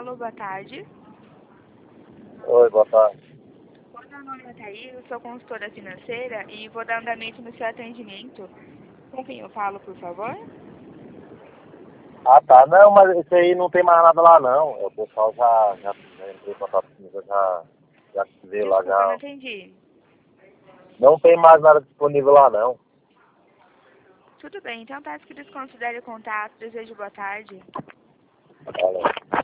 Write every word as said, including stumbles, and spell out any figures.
Alô, boa tarde. Oi, boa tarde. Meu nome é Thaís, eu sou consultora financeira e vou dar andamento no seu atendimento. Com quem eu falo, por favor? Ah, tá. Não, mas esse aí não tem mais nada lá, não. O pessoal já, já, já entrei em contato comigo, já, já veio lá, Desculpa, não já. entendi. Não tem mais nada disponível lá, não. Tudo bem, então peço que desconsidere o contato. Desejo boa tarde. Valeu.